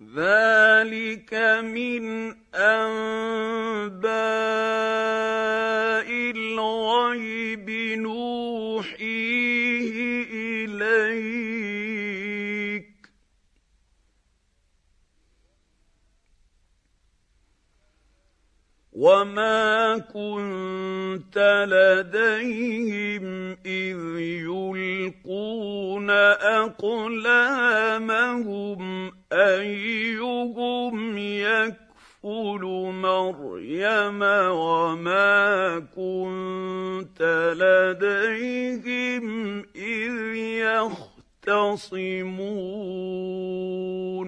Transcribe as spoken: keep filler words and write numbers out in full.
ذلك من أنباء الغيب نوحيه إليك وما كنت لديهم إذ يلقون أقلامهم أيهم يكفل مريم وما كنت لديهم إذ يختصمون